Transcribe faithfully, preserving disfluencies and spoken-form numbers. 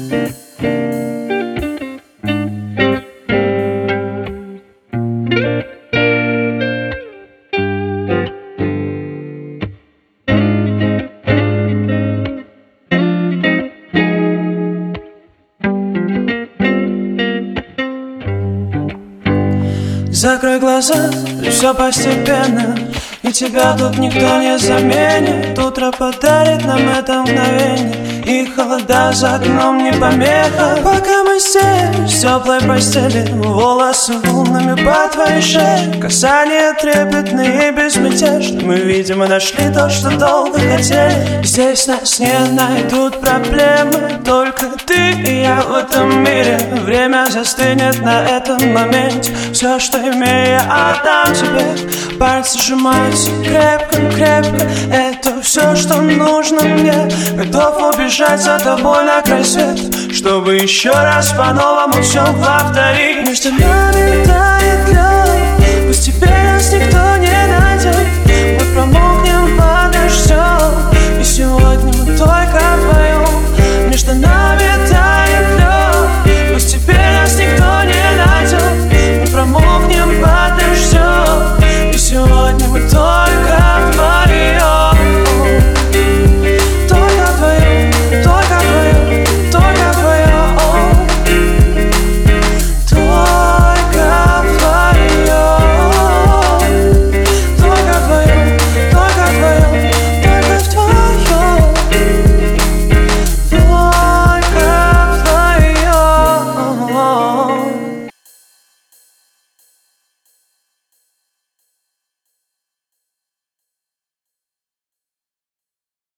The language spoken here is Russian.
Закрой глаза, и все постепенно, и тебя тут никто не заменит. Утро подарит нам это мгновение, и холода за окном не помеха. Пока мы сидим в теплой постели, волосы волнами по твоей шее, касания трепетные и безмятежные. Мы, видимо, нашли то, что долго хотели. Здесь нас не найдут проблемы, только ты и я в этом мире. Время застынет на этом моменте. Все, что имею, я отдам тебе. Пальцы сжимаются крепко-крепко. Это все, что нужно мне. Готов убежать за тобой на край света, чтобы еще раз по-новому все повторить. Между нами тает лед, пусть теперь нас никто не найдет. Мы промокнем под дождем, и сегодня мы только вдвоем. Между нами